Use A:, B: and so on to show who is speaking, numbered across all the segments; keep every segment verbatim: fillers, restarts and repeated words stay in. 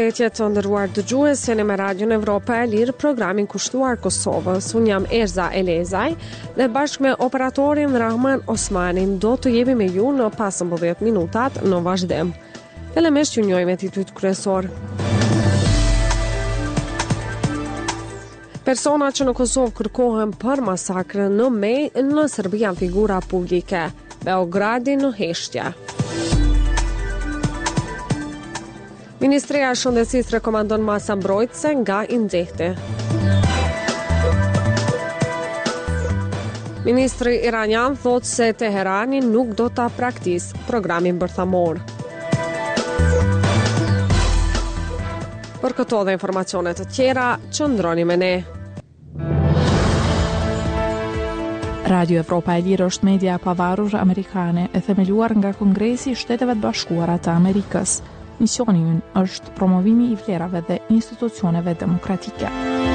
A: Përshëndetje të nderuar dëgjues, jeni me Radion Evropa e Lirë, programin kushtuar Kosovës. Unë jam Erza Elezaj dhe bashkë me operatorin Rahman Osmanin do të jemi me ju në pesëmbëdhjetë minutat në vazhdim. Fillimisht ju njojmë titujt kryesor. Persona që në Kosovë kërkohen për masakrën në Mej në Serbi janë figura publike. Beogradi në heshtje. Ministria e Shëndetësisë rekomandon masa mbrojtëse nga inxehti. Ministri iranian thotë se Teherani nuk do ta praktikojë programin bërthamor. Për këto dhe informacione të tjera, qëndroni me ne.
B: Radio Evropa e Lirë është media e pavarur amerikane e themeluar nga Kongresi i Shteteve të Bashkuara të Amerikës. Misioni ynë është promovimi i vlerave dhe institucioneve demokratike.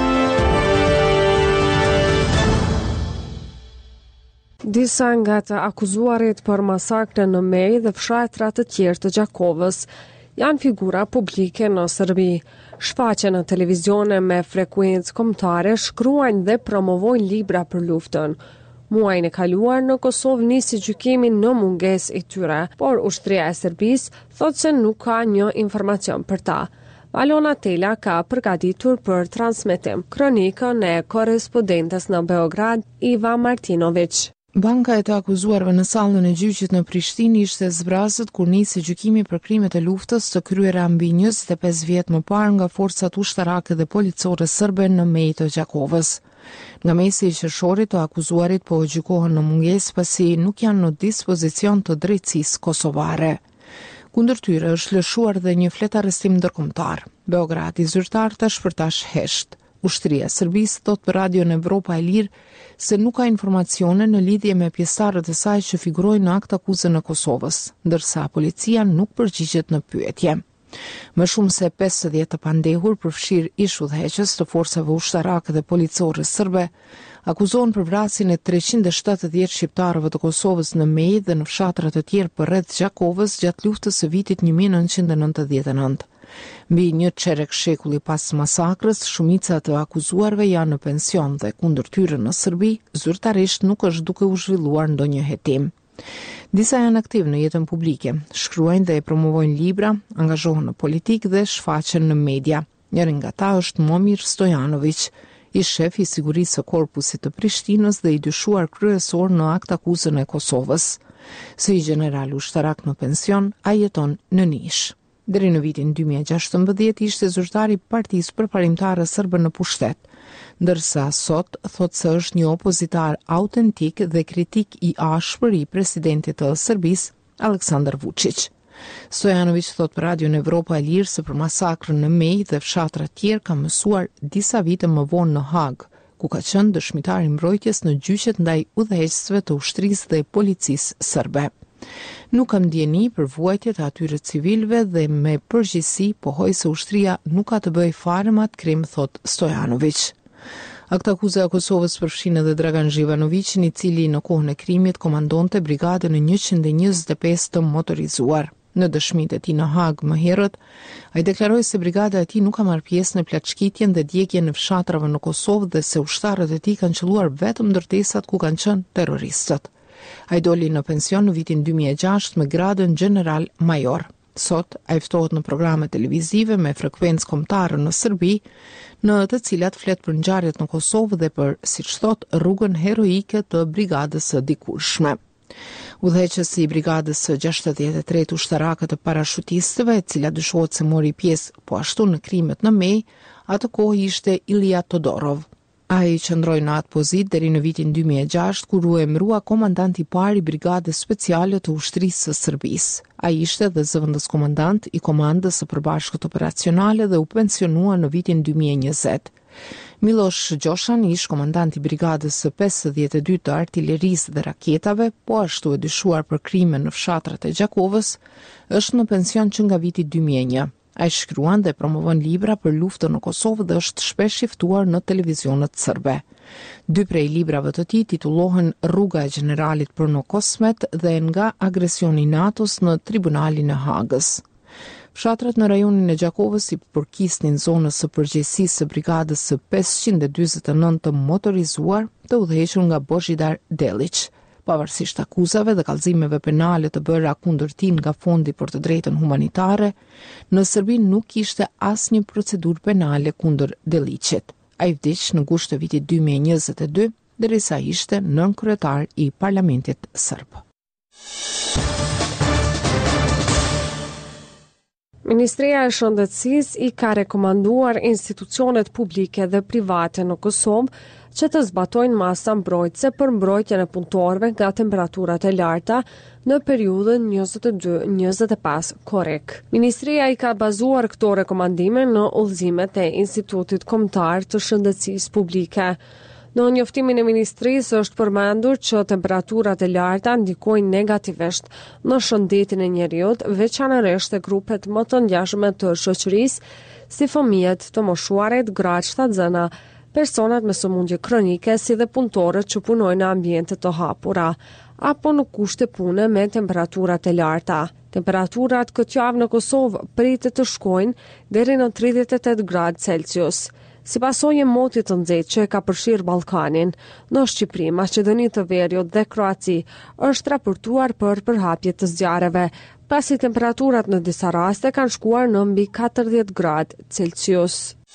A: Disa nga të akuzuarit për masakrën në Mej dhe fshatra të tjerë të Gjakovës janë figura publike në Serbi. Shfaqen në televizione me frekuencë kombëtare shkruajnë dhe promovojnë libra për luftën. Muajin e kaluar në Kosovë nisi gjykimi në mungesë e tyre, por ushtria e Serbisë thotë se nuk ka një informacion për ta. Valona Tela ka përgatitur për transmetim kronikën e korrespondentes në Beograd, Iva Martinović.
C: Banka e të akuzuarve në sallën e gjyqit në Prishtinë ishte zbrasët kur nisi gjykimi për krimet e luftës të kryera mbi njëzet e pesë vjet më parë nga forcat ushtarake dhe policore serbe në Mej të Gjakovës. Nga mesi i qershorit të akuzuarit po gjykohen në mungesë pasi nuk janë në dispozicion të drejtësisë kosovare. Kundër tyre është lëshuar dhe një flet arrestim ndërkombëtar. Beogradi zyrtar tash për tash hesht. Ushtria e Serbisë thot për Radion Evropa e Lirë se nuk ka informacione në lidhje me pjesëtarët e saj që figurojnë në akt akuzë në Kosovës, ndërsa policia nuk përgjigjet në pyetje. Më shumë se pesëdhjetë të pandehur përfshir ish udhëheqës të forcave ushtarake dhe policore serbe akuzohen për vrasjen e treqind e shtatëdhjetë shqiptarëve të Kosovës në Mej dhe në fshatra të tjerë përreth Gjakovës gjatë luftës së vitit një mijë e nëntëqind e nëntëdhjetë e nëntë. Mbi një çerek shekulli pas masakrës, shumica të akuzuarve janë në pension dhe kundër tyre në Serbi, zyrtarisht nuk është duke u zhvilluar ndonjë hetim. Disa janë aktiv në jetën publike, shkruajnë dhe promovojnë libra, angazhohen në politikë dhe shfaqen në media. Njëri nga ta është Momir Stojanović, i shef i sigurisë së korpusit të Prishtinës dhe i dyshuar kryesor në akt akuzën e Kosovës. Si i general ushtarak në pension, a jeton në Nish. Deri në vitin dy mijë e gjashtëmbëdhjetë ishte zyrtari i Partisë Përparimtare Serbe në pushtet, ndërsa sot thot se është një opozitar autentik dhe kritik i ashpër i presidentit të Serbisë, Aleksandar Vučić. Stojanović thot për Radion Evropa e Lirë se për masakrën në Mej dhe fshatra tjerë ka mësuar disa vite më vonë në Hag, ku ka qenë dëshmitar i mbrojtjes në gjyqet ndaj udhëheqësve të ushtrisë dhe policisë serbe. Nuk kam ndjeni për vuajtjet e atyre civilëve dhe me përgjegjësi pohoj se ushtria nuk ka të bëjë fare me atë krim, thot Stojanović. Akt akuza e Kosovës përfshin edhe Dragan Zhivanovićin, i cili në kohën e krimit komandonte brigadën e njëqind e njëzet e pesë të motorizuar. Në dëshmitë e tij në Hag më herët, ai deklaroi se brigada e tij nuk ka marrë pjesë në plaçkitjen dhe djegjen në fshatrave në Kosovë dhe se ushtarët e tij kanë qelluar vetëm ndërtesat ku kanë qenë terroristët. Ai doli në pension në vitin dy mijë e gjashtë me gradën general major. Sot ai ftohet në programe televizive me frekuencë kombëtare në Serbi, në të cilat flet për ngjarjet në Kosovë dhe për, siç thot, rrugën heroike të brigadës së dikurshme. Udhëheqësi i brigadës së gjashtëdhjetë e tretë ushtarake të parashutistëve, e cila dyshohet se mori pjesë po ashtu në krimet në Mej, atë kohë ishte Ilija Todorov. Ai qëndroi në atë pozitë deri në vitin dy mijë e gjashtë, kur u emërua komandant i parë i brigadës speciale të ushtrisë së Serbisë. Ai ishte dhe zëvendës komandant i komandës së përbashkët operacionale dhe u pensionua në vitin dy mijë e njëzet. Miloš Gjoshan ish komandant i brigadës së pesëdhjetë e dytë të artillerisë dhe raketave, po ashtu e dyshuar për krime në fshatrat e Gjakovës, është në pension që nga viti dy mijë e një. Ai shkruan dhe promovon libra për luftën në Kosovë dhe është shpesh i ftuar në televizionet serbe. Dy prej librave të tij titullohen Rruga e generalit Brno Kosmet dhe Nga agresioni i NATO-s në tribunalin e Hagës. Fshatrat në rajonin e Gjakovës i përkisnin zonës së përgjegjësisë së brigadës së pesëqind e dyzet e nëntë të motorizuar të udhëhequr nga Božidar Delić. Pavarësisht akuzave dhe kallëzimeve penale të bëra kundër tij nga Fondi për të Drejtën Humanitare, në Serbi nuk kishte asnjë procedurë penale kundër Delićit. Ai vdiq në gusht të vitit dy mijë e njëzet e dy, derisa ishte nënkryetar i Parlamentit serb.
A: Ministria e Shëndetësisë i ka rekomanduar institucionet publike dhe private në Kosovë që të zbatojnë masa mbrojtëse për mbrojtjen e punëtorëve nga temperaturat e larta në periudhën njëzet e dy njëzet e pesë korrik. Ministria i ka bazuar këto rekomandime në udhëzimet e Institutit Kombëtar të Shëndetësisë Publike. Në njoftimin e ministrisë është përmendur që temperaturat e larta ndikojnë negativisht në shëndetin e njerëzit, veçanërisht e grupet më të ngjashme të shoqërisë, si fëmijët, të moshuarit, gratë shtatzëna, personat me sëmundje kronike, si dhe punëtorët që punojnë në ambiente të hapura, apo në kushte pune me temperaturat e larta. Temperaturat këtë javë në Kosovë pritet të shkojnë deri në tridhjetë e tetë gradë Celsius. Si pasojë e motit të nxehtë që e ka përfshirë Ballkanin, në Shqipëri, Maqedoni të Veriut dhe Kroaci, është raportuar për përhapje të zjarreve, pasi temperaturat në disa raste kanë shkuar në mbi katërdhjetë gradë Celsius.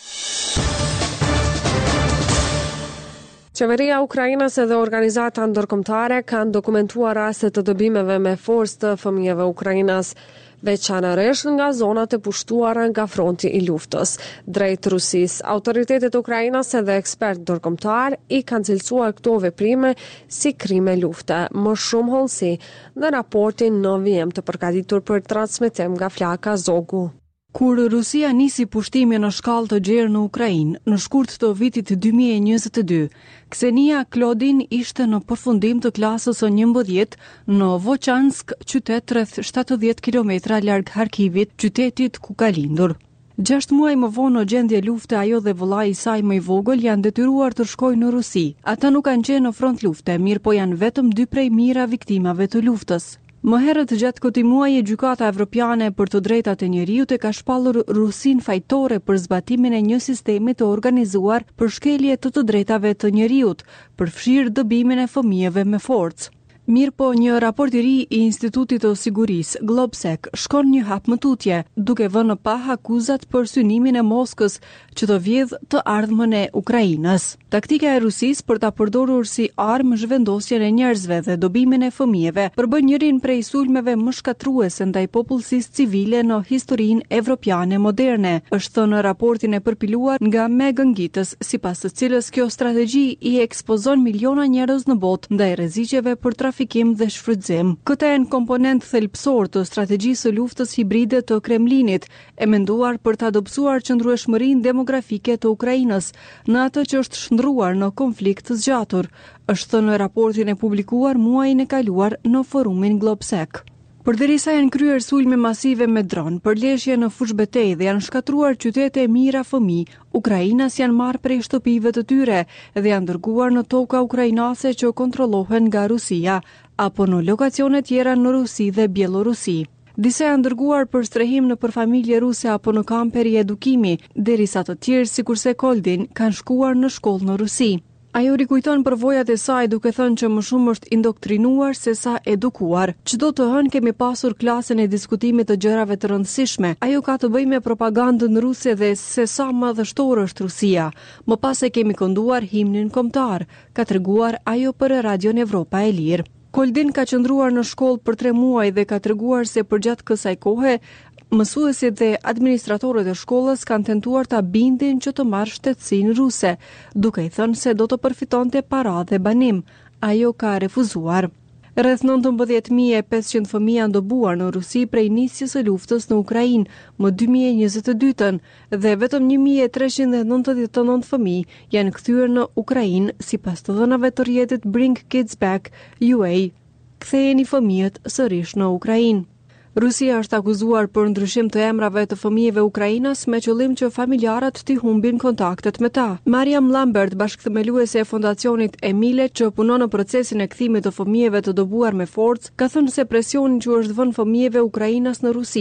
A: Qeveria e Ukrainës dhe organizata ndërkombëtare kanë dokumentuar raste të dëbimeve me forcë të fëmijëve ukrainas, veçanërisht nga zonat e pushtuara nga fronti i luftës drejt Rusisë. Autoritetet ukrainase dhe ekspertë ndërkombëtar i kanë cilësuar këto veprime si krime lufte, më shumë hollësi në raportin në vijim të përgatitur për transmetim nga flaka Zogu.
D: Kur Rusia nisi pushtimin në shkallë të gjerë në Ukrainë, në shkurt të vitit dy mijë e njëzet e dy, Ksenia Klodin ishte në përfundim të klasës së njëmbëdhjetë në Vochansk, qytet rreth shtatëdhjetë kilometra larg Harkivit, qytetit ku ka lindur. Gjashtë muaj më vonë në gjendje lufte, ajo dhe vëllai i saj më i vogël janë detyruar të shkojnë në Rusi. Ata nuk kanë qenë në front lufte, mirë po janë vetëm dy prej mijëra viktimave të luftës. Më herët gjatë këtij muaji, Gjykata Evropiane për të drejtat e njerëzit e ka shpallur Rusin fajtore për zbatimin e një sistemi të organizuar për shkelje të të drejtave të njerëzit, përfshirë dëbimin e fëmijëve me forcë. Mirë po, një raport i ri i Institutit të Sigurisë, Globsec, shkon një hap më tutje, duke vënë në pah akuzat për synimin e Moskës që të vjedh të ardhmën e Ukrainës. Taktika e Rusisë për ta përdorur si armë zhvendosjen e njerëzve dhe dobimin e fëmijëve përbën njërin prej sulmeve më shkatruese ndaj popullsisë civile në historinë evropiane moderne, është thënë në raportin e përpiluar nga Megan Gittes, sipas të cilës kjo strategji i ekspozon miliona njerëz në botë ndaj rreziqeve për trafikim dhe shfrytëzim. Këtë janë komponent thelbësor të strategjisë së luftës hibride të Kremlinit, e menduar për të dobësuar qëndrueshmërinë demografike të Ukrainës në atë që është shndruar në konflikt të zgjatur, është thënë në raportin e publikuar muajin e kaluar në forumin Globsec. Përderisa janë kryer sulme masive me dron, përleshje në fush betejë dhe janë shkatruar qytete e mira fëmijë, ukrainas janë marrë prej shtëpive të tyre dhe janë dërguar në toka ukrainase që kontrollohen nga Rusia, apo në lokacione tjera në Rusi dhe Bielorusi. Disa janë dërguar për strehim në për familje ruse apo në kamper i edukimi, derisa të tjerë, sikurse Koldin, kanë shkuar në shkollë në Rusi. Ajo rikujton përvojat e saj duke thënë që më shumë është indoktrinuar se sa edukuar. Çdo të hënë kemi pasur klasën e diskutimit të gjërave të rëndësishme. Ajo ka të bëjë me propagandën ruse dhe se sa madhështore është Rusia. Më pas e kemi kënduar himnin kombëtar, ka treguar ajo për Radion Evropa e Lirë. Koldin ka qëndruar në shkollë për tre muaj dhe ka treguar se përgjatë kësaj kohe mësuesit dhe administratorët e shkollës kanë tentuar ta bindin që të marrë shtetësinë ruse, duke i thënë se do të përfitonte para dhe banim. Ajo ka refuzuar. Rreth nëntëmbëdhjetë mijë e pesëqind fëmijë janë dobuar në Rusi prej nisjes së luftës në Ukrainë më dy mijë e njëzet e dytën dhe vetëm një mijë e treqind e nëntëdhjetë e nëntë fëmijë janë kthyer në Ukrainë sipas të dhënave të rrjetit Bring Kids Back U A. Ktheheni fëmijët sërish në Ukrainë. Rusia është akuzuar për ndryshim të emrave të fëmijëve ukrainas me qëllim që familjarët t'i humbin kontaktet me ta. Mariam Lambert, bashkëthemeluese e fondacionit Emile që punon në procesin e kthimit të fëmijëve të dobuar me forcë, ka thënë se presioni që është vënë fëmijëve ukrainas në Rusi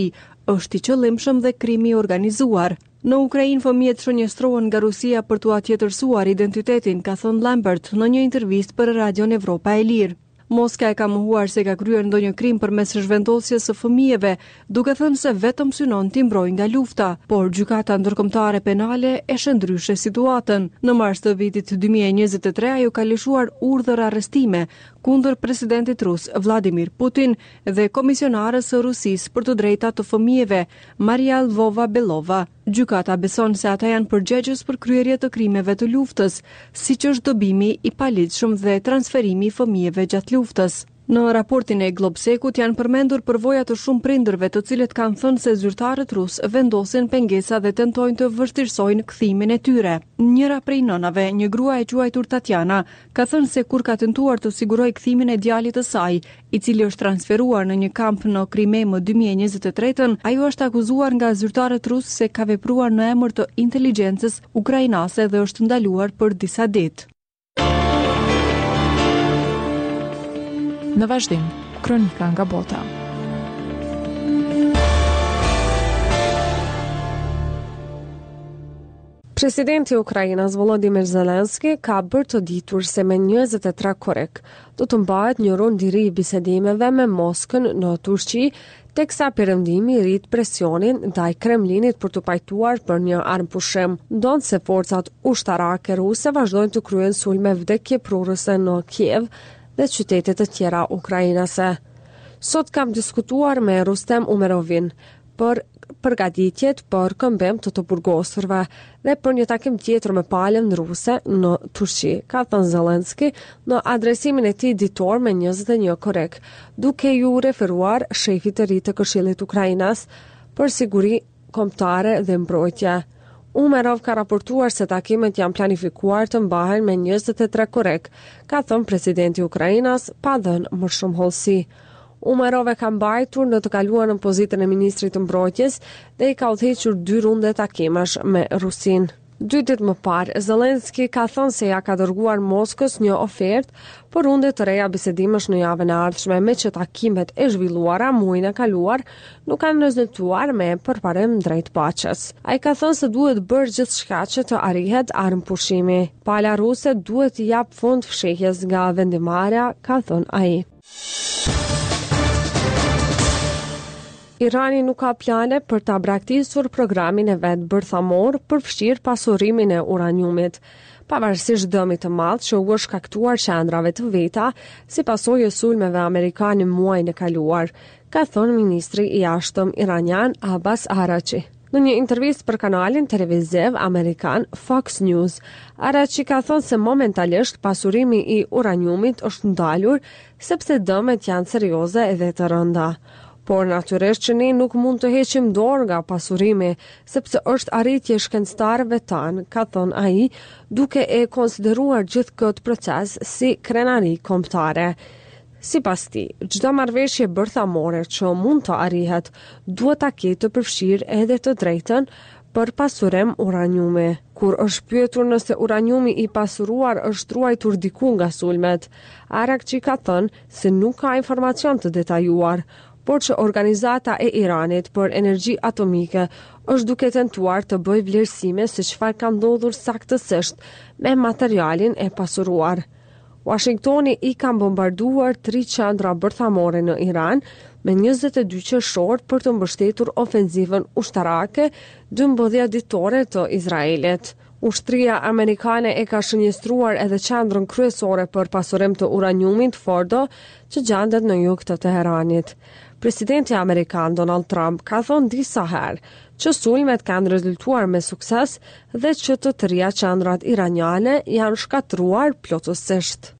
D: është i qëllimshëm dhe krimi i organizuar. Në Ukrainë fëmijët shënjestrohen nga Rusia për t'u atjetërsuar identitetin, ka thënë Lambert në një intervistë për Radion Evropa e Lirë. Moska e ka mohuar se ka kryer ndonjë krim përmes zhvendosjes së fëmijëve, duke thënë se vetëm synon t'i mbrojë nga lufta, por gjykata ndërkombëtare penale e shëndryshe situatën. Në mars të vitit dy mijë e njëzet e tre ajo ka lëshuar urdhër arrestime kundër presidentit rus Vladimir Putin dhe komisionarës së Rusisë për të drejtat të fëmijëve, Maria Lvova-Belova. Gjykata beson se ata janë përgjegjës për kryerje të krimeve të luftës, siç është dobimi i paligjshëm dhe transferimi i fëmijëve gjatë luftës. Në raportin e Globsekut janë përmendur përvoja të shumë prindërve të cilët kanë thënë se zyrtarët rus vendosin pengesa dhe tentojnë të vështirësojnë kthimin e tyre. Njëra prej nënave, një grua e quajtur Tatjana, ka thënë se kur ka tentuar të sigurojë kthimin e djalit të saj, i cili është transferuar në një kamp në Krime më dy mijë e njëzet e tre, ajo është akuzuar nga zyrtarët rus se ka vepruar në emër të inteligjencës ukrainase dhe është ndaluar për disa ditë.
B: Në vazhdim, kronika nga bota.
A: Presidenti i Ukrainës Volodymyr Zelensky ka bërë të ditur se me njëzet e tre korrik do të mbahet një rund i ri i bisedimeve me Moskën në Turqi, teksa perëndimi rrit presionin ndaj Kremlinit për të pajtuar për një armpushim. Ndonse se forcat ushtarake ruse vazhdojnë të kryejnë sulme vdekjeprurëse në Kiev dhe qytetet të tjera ukrainase. Sot kam diskutuar me Rustem Umerovin për përgatitjet për këmbim të të burgosërve dhe për një takim tjetër me palën ruse në Turqi, ka thënë Zelensky në adresimin e tij ditor me njëzet e një korrik, duke ju referuar shefit të ri të Këshillit Ukrainas për siguri kombëtare dhe mbrojtje. Umerov ka raportuar se takimet janë planifikuar të mbahen me njëzet e tre korrik, ka thënë presidenti i Ukrainas pa dhënë më shumë hollësi. Umerov e ka mbajtur në të kaluarën pozitën e ministrit të mbrojtjes dhe i ka udhëhequr dy runde takimesh me Rusin. Dy ditë më parë, Zelensky ka thënë se ja ka dërguar Moskës një ofertë për runde të reja bisedimesh në javën e ardhshme, me që takimet e zhvilluara muajin e kaluar nuk kanë rezultuar me përparim drejt paqes. Ai ka thënë se duhet bërë gjithçka që të arrihet armpushimi. Pala ruse duhet t'i jap fund fshehjes nga vendimarrja, ka thënë ai. Irani nuk ka plane për ta braktisur programin e vet bërthamor për fshir pasurimin e uraniumit, pavarësisht dëmit të madh që u është shkaktuar qendrave të veta si pasojë e sulmeve amerikane muajin e kaluar, ka thënë ministri i jashtëm iranian Abbas Araghchi. Në një intervistë për kanalin televiziv amerikan Fox News, Araghchi ka thënë se momentalisht pasurimi i uraniumit është ndalur sepse dëmet janë serioze edhe të rënda. Por natyrisht që ne nuk mund të heqim dorë nga pasurimi, sepse është arritje shkencëtarëve tanë, ka thënë ai, duke e konsideruar gjithë këtë proces si krenari kombëtare. Sipas tij, çdo marrëveshje bërthamore që mund të arrihet, duhet ta ketë të përfshirë edhe të drejtën për pasurim uraniumi. Kur është pyetur nëse uraniumi i pasuruar është ruajtur diku nga sulmet, Araghchi ka thënë se nuk ka informacion të detajuar, por që organizata e Iranit për energji atomike është duke tentuar të bëjë vlerësime se çfarë ka ndodhur saktësisht me materialin e pasuruar. Washingtoni i ka bombarduar tri qendra bërthamore në Iran me njëzet e dy qershor për të mbështetur ofenzivën ushtarake dymbëdhjetë ditore të Izraelit. Ushtria amerikane e ka shënjestruar edhe qendrën kryesore për pasurim të uraniumit Fordo, që gjendet në jug të Teheranit. Presidenti amerikan Donald Trump ka thonë disa herë që sulmet kanë rezultuar me sukses dhe që të tërëja qendrat iraniane janë shkatruar plotësisht.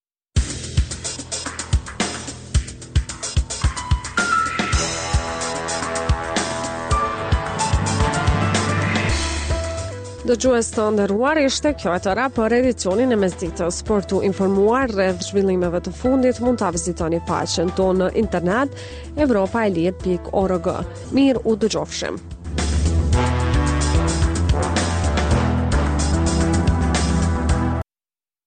A: Dëgjues të nderuar, ishte kjo e tëra për edicionin e mesditës. Për t'u informuar rreth zhvillimeve të fundit, mund ta vizitoni faqen tonë në internet evropaelir pikë org. Mirë u dëgjofshim.